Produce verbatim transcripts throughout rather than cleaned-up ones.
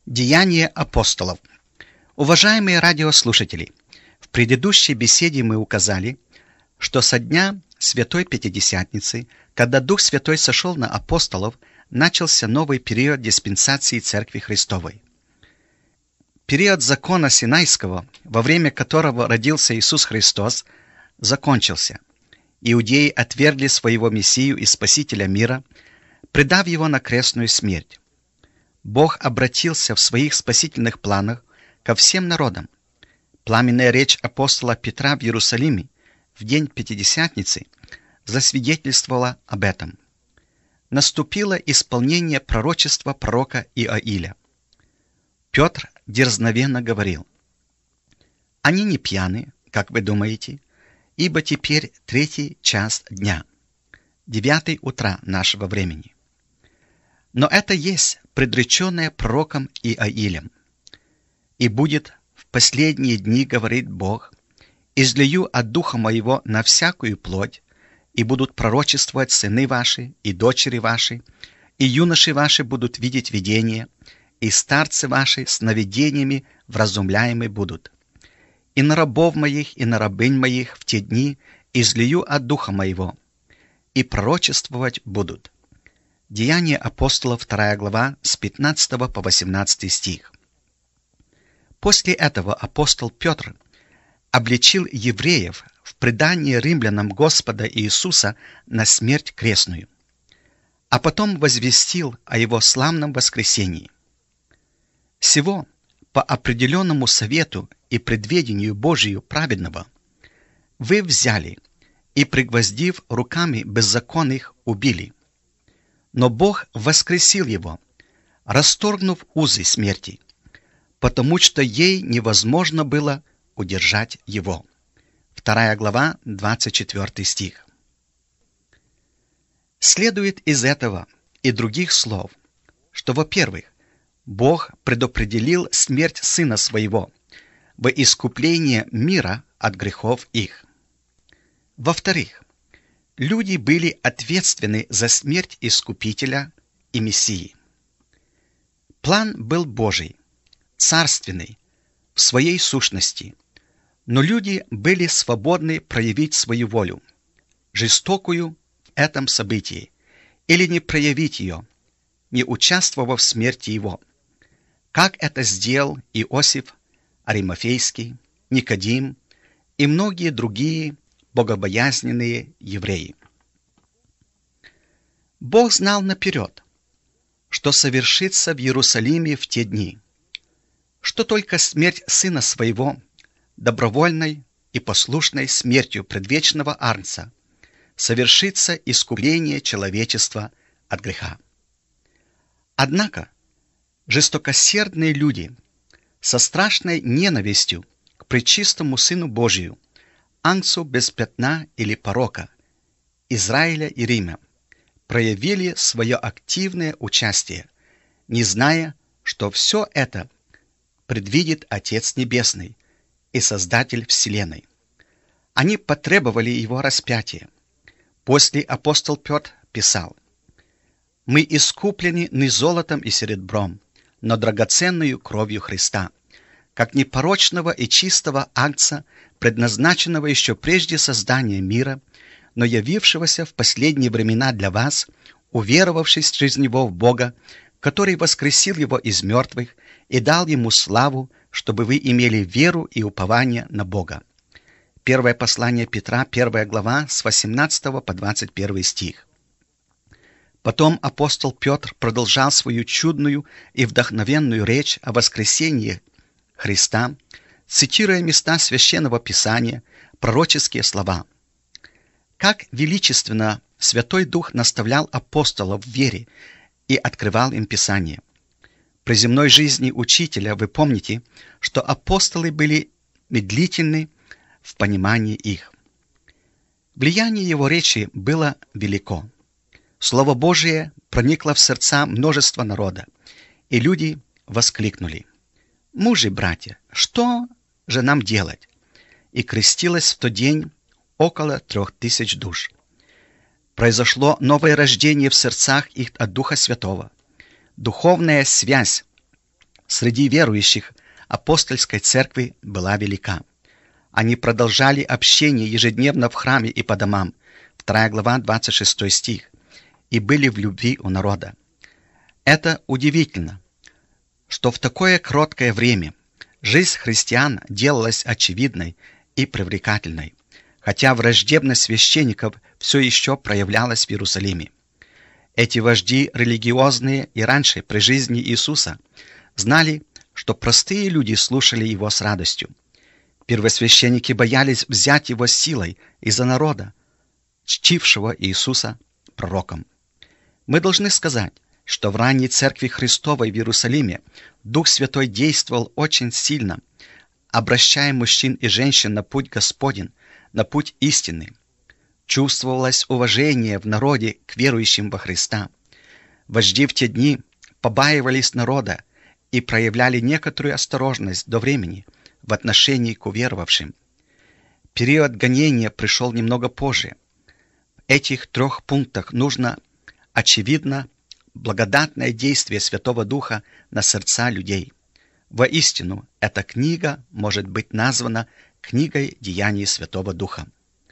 Деяния апостолов. Уважаемые радиослушатели, в предыдущей беседе мы указали, что со дня Святой Пятидесятницы, когда Дух Святой сошел на апостолов, начался новый период диспенсации Церкви Христовой. Период закона Синайского, во время которого родился Иисус Христос, закончился. Иудеи отвергли своего Мессию и Спасителя мира, предав его на крестную смерть. Бог обратился в своих спасительных планах ко всем народам. Пламенная речь апостола Петра в Иерусалиме в день Пятидесятницы засвидетельствовала об этом. Наступило исполнение пророчества пророка Иоиля. Петр дерзновенно говорил: «Они не пьяны, как вы думаете, ибо теперь третий час дня, девятый утра нашего времени. Но это есть предреченное пророком Иоилем. И будет в последние дни, говорит Бог, излию от Духа Моего на всякую плоть, и будут пророчествовать сыны ваши и дочери ваши, и юноши ваши будут видеть видения, и старцы ваши сновидениями вразумляемы будут. И на рабов моих, и на рабынь моих в те дни излию от Духа Моего, и пророчествовать будут». Деяния апостолов, вторая глава, с пятнадцатого по восемнадцатый стих. После этого апостол Петр обличил евреев в предании римлянам Господа Иисуса на смерть крестную, а потом возвестил о его славном воскресении. Сего по определенному совету и предведению Божию праведного вы взяли и, пригвоздив руками беззаконных, убили. Но Бог воскресил его, расторгнув узы смерти, потому что ей невозможно было удержать его. Вторая глава, двадцать четвёртый стих. Следует из этого и других слов, что, во-первых, Бог предопределил смерть Сына Своего во искупление мира от грехов их. Во-вторых, люди были ответственны за смерть Искупителя и Мессии. План был Божий, царственный, в своей сущности, но люди были свободны проявить свою волю, жестокую в этом событии, или не проявить ее, не участвовав в смерти его, как это сделал Иосиф Аримафейский, Никодим и многие другие богобоязненные евреи. Бог знал наперед, что совершится в Иерусалиме в те дни, что только смерть Сына Своего, добровольной и послушной смертью предвечного Агнца, совершится искупление человечества от греха. Однако жестокосердные люди со страшной ненавистью к пречистому Сыну Божию, Агнцу без пятна или порока, Израиля и Рима, проявили свое активное участие, не зная, что все это предвидит Отец Небесный и Создатель Вселенной. Они потребовали его распятия. После апостол Петр писал: «Мы искуплены не золотом и серебром, но драгоценную кровью Христа, как непорочного и чистого Агнца, предназначенного еще прежде создания мира, но явившегося в последние времена для вас, уверовавшись через Него в Бога, который воскресил Его из мертвых и дал Ему славу, чтобы вы имели веру и упование на Бога». Первое послание Петра, первая глава, с восемнадцатого по двадцать первый стих. Потом апостол Петр продолжал свою чудную и вдохновенную речь о воскресении Христа, цитируя места Священного Писания, пророческие слова. Как величественно Святой Дух наставлял апостолов в вере и открывал им Писание. При земной жизни учителя вы помните, что апостолы были медлительны в понимании их. Влияние его речи было велико. Слово Божие проникло в сердца множества народа, и люди воскликнули: «Мужи, братья, что же нам делать?» И крестилось в тот день около трех тысяч душ. Произошло новое рождение в сердцах их от Духа Святого. Духовная связь среди верующих апостольской церкви была велика. Они продолжали общение ежедневно в храме и по домам, вторая глава, двадцать шестой стих, и были в любви у народа. Это удивительно, что в такое короткое время жизнь христиан делалась очевидной и привлекательной, хотя враждебность священников все еще проявлялась в Иерусалиме. Эти вожди религиозные и раньше, при жизни Иисуса, знали, что простые люди слушали Его с радостью. Первосвященники боялись взять Его силой из-за народа, чтившего Иисуса пророком. Мы должны сказать, что в ранней церкви Христовой в Иерусалиме Дух Святой действовал очень сильно, обращая мужчин и женщин на путь Господень, на путь истины. Чувствовалось уважение в народе к верующим во Христа. Вожди в те дни побаивались народа и проявляли некоторую осторожность до времени в отношении к уверовавшим. Период гонения пришел немного позже. В этих трех пунктах нужно, очевидно, благодатное действие Святого Духа на сердца людей. Воистину, эта книга может быть названа книгой деяний Святого Духа.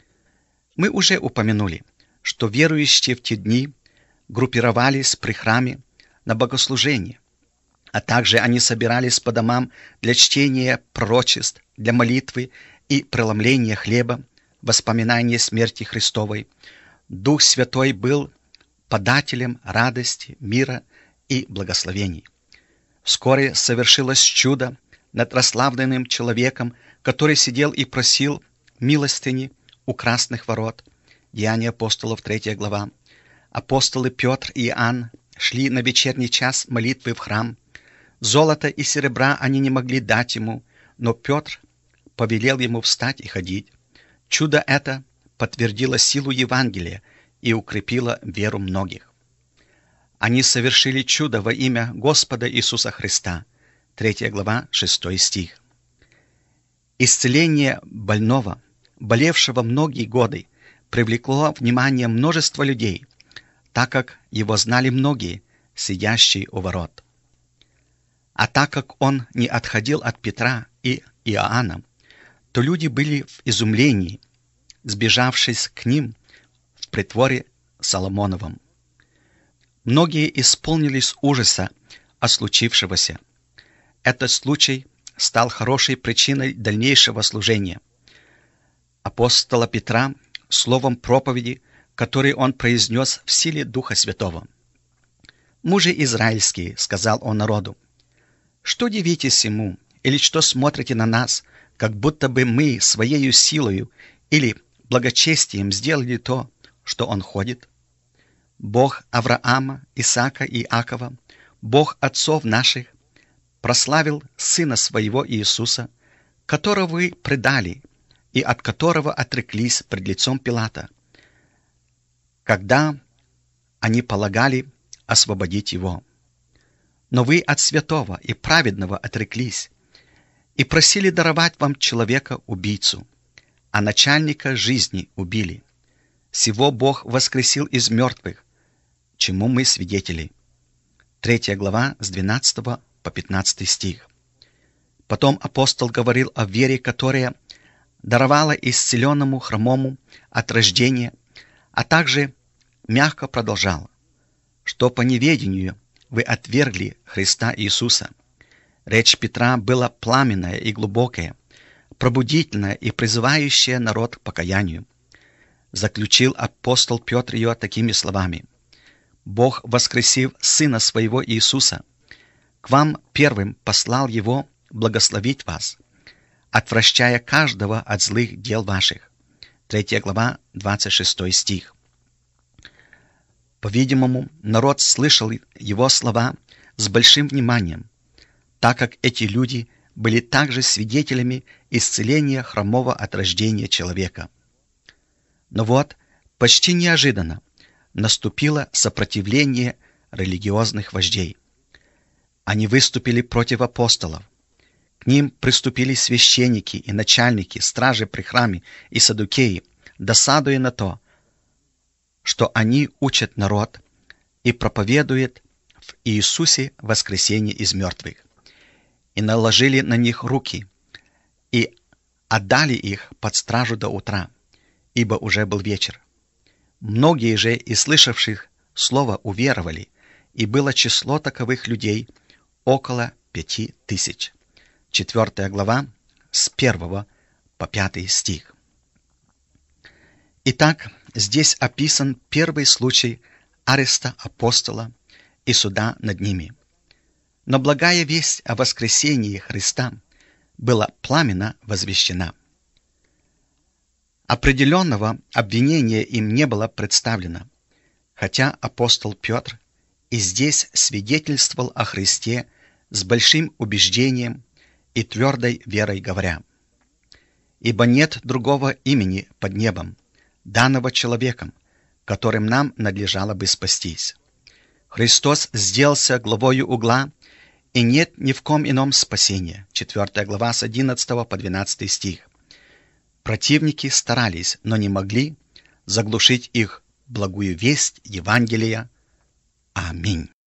Мы уже упомянули, что верующие в те дни группировались при храме на богослужение, а также они собирались по домам для чтения пророчеств, для молитвы и преломления хлеба, воспоминания смерти Христовой. Дух Святой был подателем радости, мира и благословений. Вскоре совершилось чудо над расслабленным человеком, который сидел и просил милостыни у красных ворот. Деяния апостолов, третья глава. Апостолы Петр и Иоанн шли на вечерний час молитвы в храм. Золота и серебра они не могли дать ему, но Петр повелел ему встать и ходить. Чудо это подтвердило силу Евангелия и укрепило веру многих. Они совершили чудо во имя Господа Иисуса Христа. третья глава, шестой стих. Исцеление больного, болевшего многие годы, привлекло внимание множества людей, так как его знали многие, сидящие у ворот. А так как он не отходил от Петра и Иоанна, то люди были в изумлении, сбежавшись к ним в притворе Соломоновом. Многие исполнились ужаса от случившегося. Этот случай стал хорошей причиной дальнейшего служения апостола Петра словом проповеди, который он произнес в силе Духа Святого. «Мужи израильские», — сказал он народу, — «что дивитесь ему, или что смотрите на нас, как будто бы мы своею силою или благочестием сделали то, что он ходит? Бог Авраама, Исаака и Иакова, Бог отцов наших, прославил Сына Своего Иисуса, которого вы предали и от которого отреклись пред лицом Пилата, когда они полагали освободить Его. Но вы от святого и праведного отреклись и просили даровать вам человека-убийцу, а начальника жизни убили. Сего Бог воскресил из мертвых, чему мы свидетели». Третья глава с двенадцатого по пятнадцатый стих. Потом апостол говорил о вере, которая даровала исцеленному хромому от рождения, а также мягко продолжал, что по неведению вы отвергли Христа Иисуса. Речь Петра была пламенная и глубокая, пробудительная и призывающая народ к покаянию. Заключил апостол Петр ее такими словами: «Бог, воскресив Сына Своего Иисуса, к вам первым послал Его благословить вас, отвращая каждого от злых дел ваших». Третья глава, двадцать шестой стих. По-видимому, народ слышал его слова с большим вниманием, так как эти люди были также свидетелями исцеления хромого от рождения человека. Но вот, почти неожиданно, наступило сопротивление религиозных вождей. Они выступили против апостолов. К ним приступили священники и начальники, стражи при храме и саддукеи, досадуя на то, что они учат народ и проповедуют в Иисусе воскресение из мертвых. и наложили на них руки, и отдали их под стражу до утра, ибо уже был вечер. Многие же из слышавших слово уверовали, и было число таковых людей около пяти тысяч. Четвертая глава, с первого по пятый стих. Итак, здесь описан первый случай ареста апостола и суда над ними. Но благая весть о воскресении Христа была пламенно возвещена. Определенного обвинения им не было представлено, хотя апостол Петр и здесь свидетельствовал о Христе с большим убеждением и твердой верой говоря: «Ибо нет другого имени под небом, данного человеком, которым нам надлежало бы спастись. Христос сделался главою угла, и нет ни в ком ином спасения». Четвертая глава с одиннадцатого по двенадцатый стих. Противники старались, но не могли заглушить их благую весть Евангелия. Аминь.